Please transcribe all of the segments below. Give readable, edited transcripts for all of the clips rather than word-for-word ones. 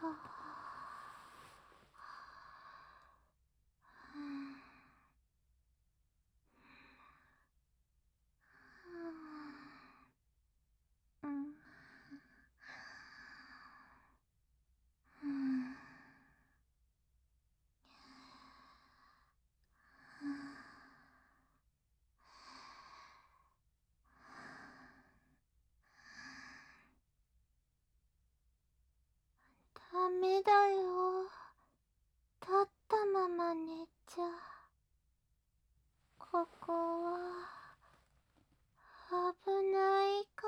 ダメだよ。立ったまま寝ちゃ。ここは危ないから。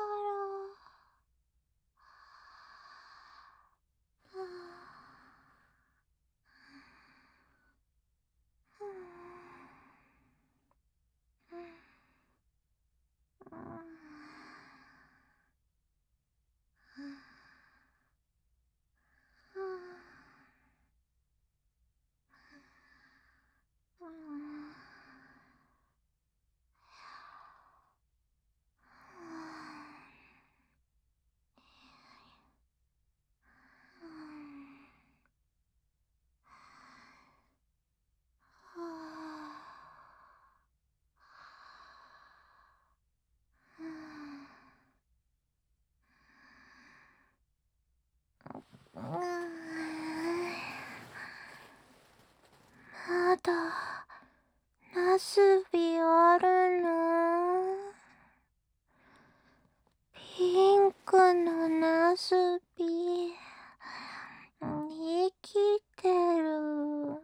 まだナスビあるの？ピンクのナスビ生きてる。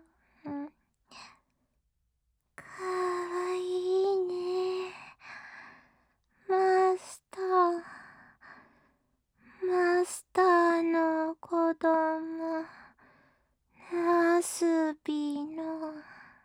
かわいいね。マスターの子供、ナスビの。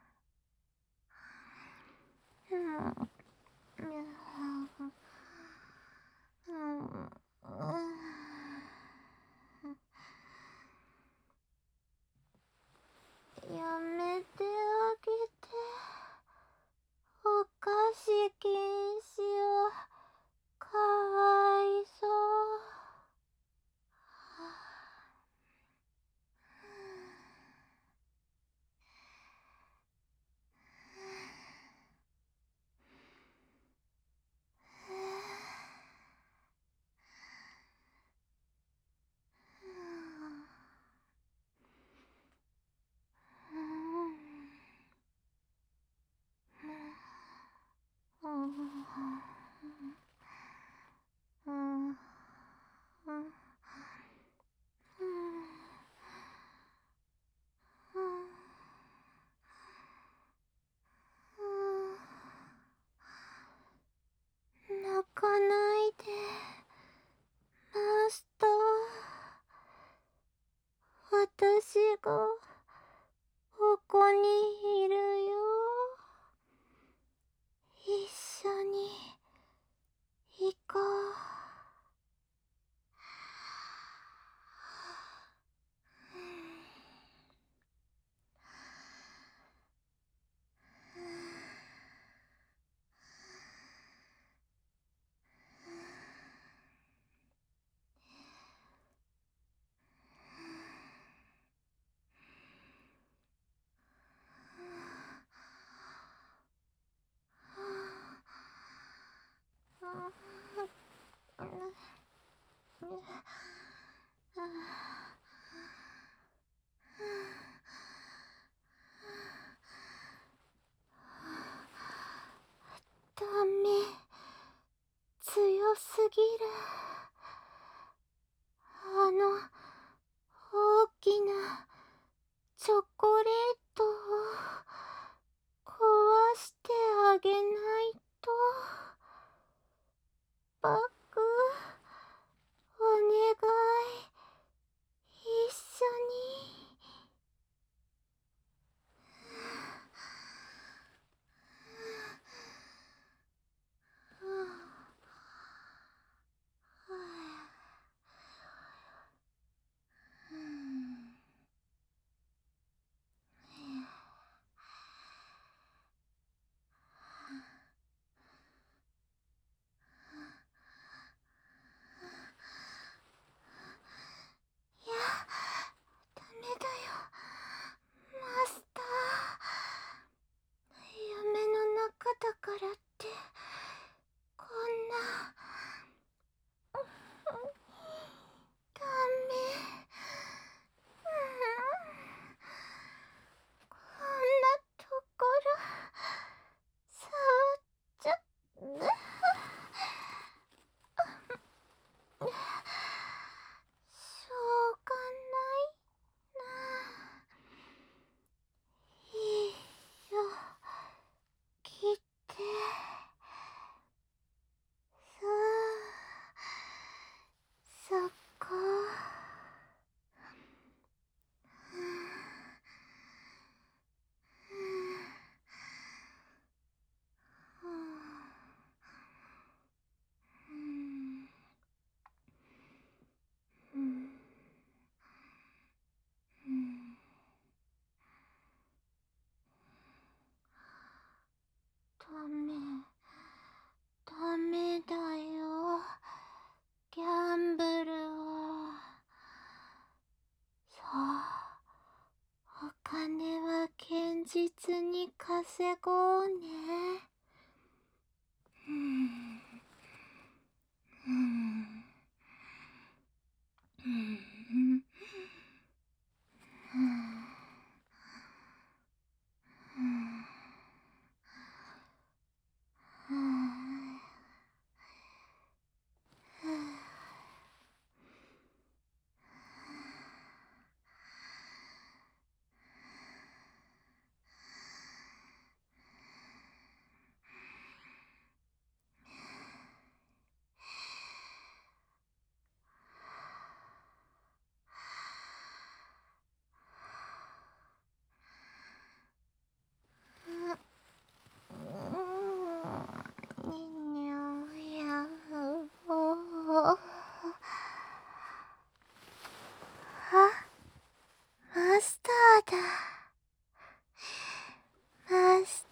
やめてあげて。お菓子禁止よ。かわいそう。泣かないで、マスター。私がここにいるよ。一緒に行こう。ダメ、強すぎる。あの大きなチョコレートを壊してあげないと。バク、お願い、 金は堅実に稼ごうね。うん。うん。うん。うん。うん。うん。にゃやおあ、マスターだ。マス